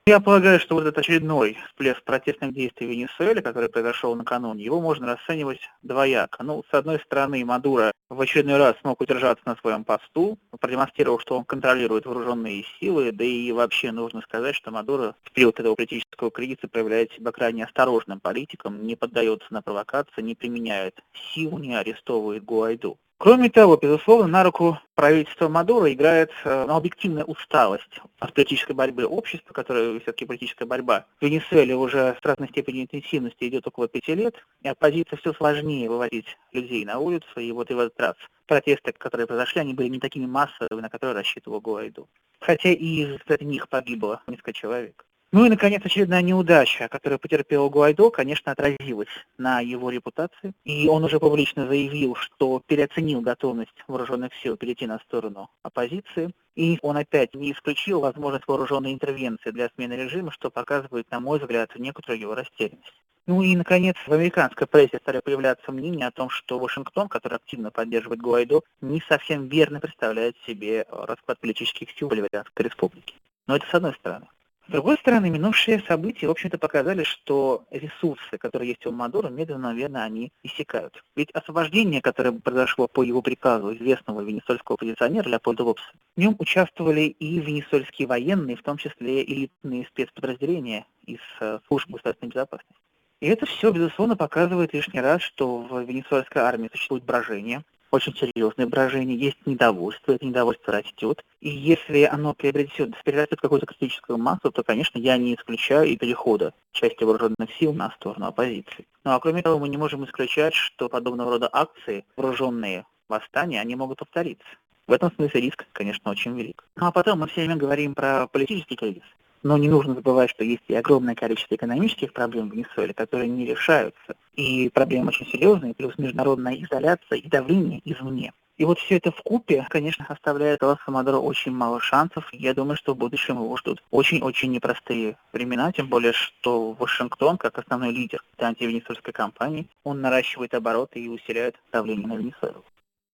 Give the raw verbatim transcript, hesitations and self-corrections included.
Я полагаю, что вот этот очередной всплеск протестных действий в Венесуэле, который произошел накануне, его можно расценивать двояко. Ну, с одной стороны, Мадуро в очередной раз смог удержаться на своем посту, продемонстрировал, что он контролирует вооруженные силы, да и вообще нужно сказать, что Мадуро в период этого политического кризиса проявляет себя крайне осторожным политиком, не поддается на провокации, не применяет силу, не арестовывает Гуайдо. Кроме того, безусловно, на руку правительства Мадуро играет э, ну, объективная усталость от политической борьбы общества, которая все-таки политическая борьба. В Венесуэле уже с разной степенью интенсивности идет около пяти лет, и оппозиция все сложнее выводить людей на улицу, и вот и в этот раз протесты, которые произошли, они были не такими массовыми, на которые рассчитывал Гуайдо. Хотя и из них погибло несколько человек. Ну и, наконец, очередная неудача, которую потерпел Гуайдо, конечно, отразилась на его репутации. И он уже публично заявил, что переоценил готовность вооруженных сил перейти на сторону оппозиции. И он опять не исключил возможность вооруженной интервенции для смены режима, что показывает, на мой взгляд, некоторую его растерянность. Ну и, наконец, в американской прессе стали появляться мнения о том, что Вашингтон, который активно поддерживает Гуайдо, не совсем верно представляет себе расклад политических сил Боливарианской республики. Но это с одной стороны. С другой стороны, минувшие события, в общем-то, показали, что ресурсы, которые есть у Мадуро, медленно, наверное, они иссякают. Ведь освобождение, которое произошло по его приказу известного венесуэльского оппозиционера Леопольда Лопеса, в нем участвовали и венесуэльские военные, в том числе элитные спецподразделения из служб государственной безопасности. И это все, безусловно, показывает лишний раз, что в венесуэльской армии существует брожение, очень серьезное брожение, есть недовольство, это недовольство растет. И если оно приобретет, перерастет в какую-то критическую массу, то, конечно, я не исключаю и перехода части вооруженных сил на сторону оппозиции. Ну а кроме того, мы не можем исключать, что подобного рода акции, вооруженные восстания, они могут повториться. В этом смысле риск, конечно, очень велик. Ну а потом мы все время говорим про политический кризис. Но не нужно забывать, что есть и огромное количество экономических проблем в Венесуэле, которые не решаются. И проблемы очень серьезные, плюс международная изоляция и давление извне. И вот все это вкупе, конечно, оставляет Ласо Мадуро очень мало шансов. Я думаю, что в будущем его ждут очень-очень непростые времена, тем более, что Вашингтон, как основной лидер этой антивенесуэльской кампании, он наращивает обороты и усиляет давление на Венесуэлу.